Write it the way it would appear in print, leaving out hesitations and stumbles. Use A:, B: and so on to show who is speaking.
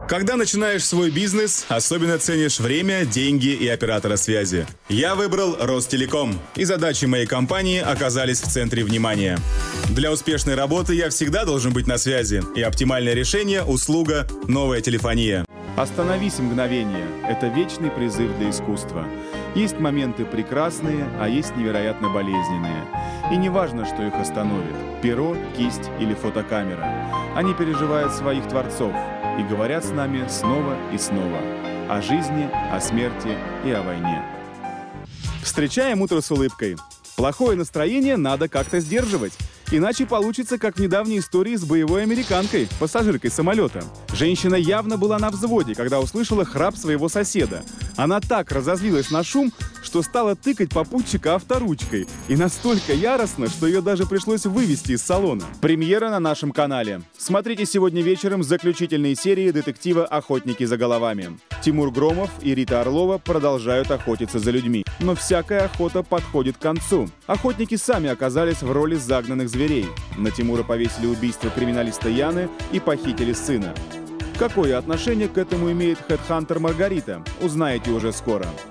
A: Когда начинаешь свой бизнес, особенно ценишь время, деньги и оператора связи. Я выбрал Ростелеком, и задачи моей компании оказались в центре внимания. Для успешной работы я всегда должен быть на связи, и оптимальное решение – услуга «Новая телефония».
B: Остановись мгновение – это вечный призыв для искусства. Есть моменты прекрасные, а есть невероятно болезненные. И не важно, что их остановит – перо, кисть или фотокамера. Они переживают своих творцов и говорят с нами снова и снова о жизни, о смерти и о войне. Встречаем утро с улыбкой. Плохое настроение надо как-то сдерживать. Иначе получится, как в недавней истории с боевой американкой, пассажиркой самолета. Женщина явно была на взводе, когда услышала храп своего соседа. Она так разозлилась на шум, что стала тыкать попутчика авторучкой. И настолько яростно, что ее даже пришлось вывести из салона. Премьера на нашем канале. Смотрите сегодня вечером заключительные серии детектива «Охотники за головами». Тимур Громов и Рита Орлова продолжают охотиться за людьми. Но всякая охота подходит к концу. Охотники сами оказались в роли загнанных зверей. На Тимура повесили убийство криминалиста Яны и похитили сына. Какое отношение к этому имеет хедхантер Маргарита, узнаете уже скоро.